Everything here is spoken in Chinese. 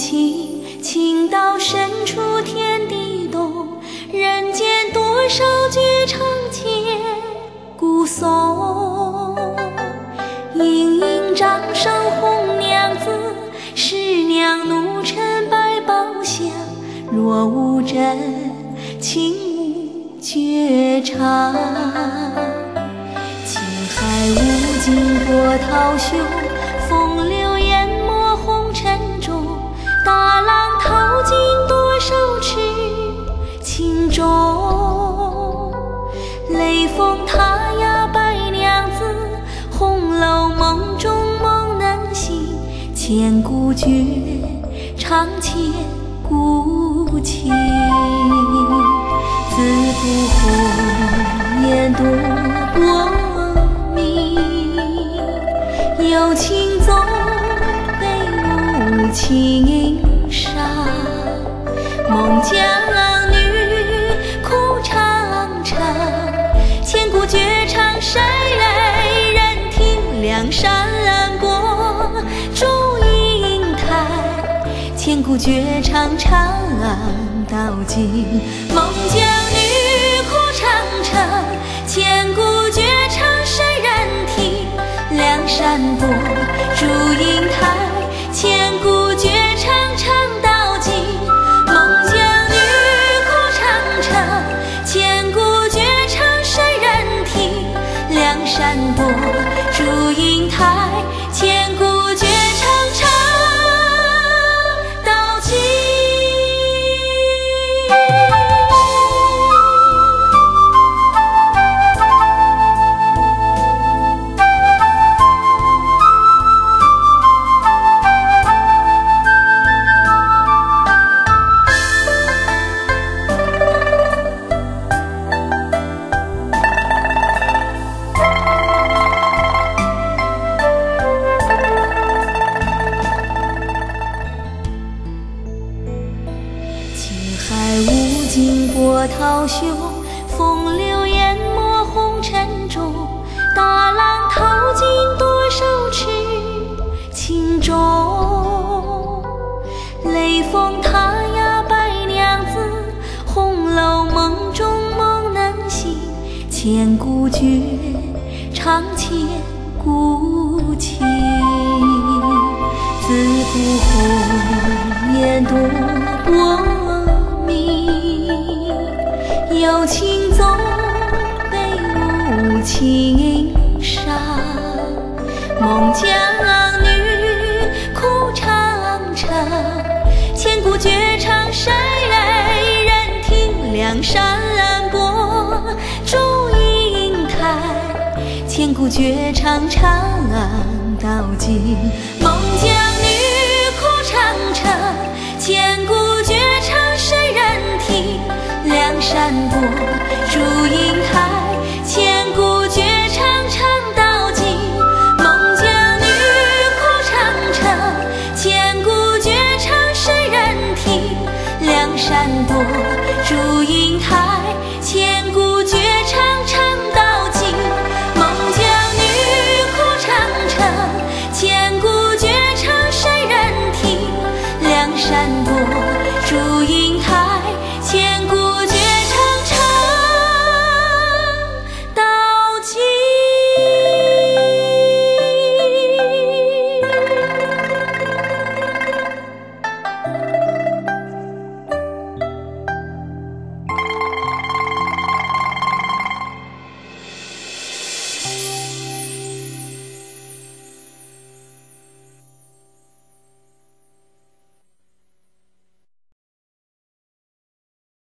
情，情到深处天地动，人间多少绝唱千古颂。盈盈掌上红娘子，十娘怒沉百宝箱。若无真情无绝唱，情海无尽波涛汹，风流淹没红尘中。大浪淘尽多少痴情衷，雷峰塔呀白娘子，红楼梦中梦难醒。千古绝唱千古情，自古红颜多薄命，有情总被无情伤。孟姜女哭长城，千古绝唱谁人听？梁山泊祝英台，千古绝唱唱到今。孟姜女哭长城，千古绝唱谁人听？梁山泊祝英台，千古绝唱唱到今。孟姜女哭长城，千古绝唱谁人听？梁山泊祝英台，千古绝唱唱到今。无尽波涛汹，风流淹没红尘中。大浪淘尽多少痴情衷，雷峰塔呀白娘子，红楼梦中梦难醒。千古绝唱千古情，自古红颜多薄命，有情总被无情伤。孟姜女哭长城，千古绝唱谁人听？梁山泊祝英台，千古绝唱唱到今。孟姜女哭长城，千古绝唱谁人听？梁山泊祝英台，千古绝唱唱到今。孟姜女哭长城，千古绝唱谁人听？梁山泊祝英台，千古绝唱唱到今。孟姜女哭长城，千古绝唱谁人听？梁山泊祝英台。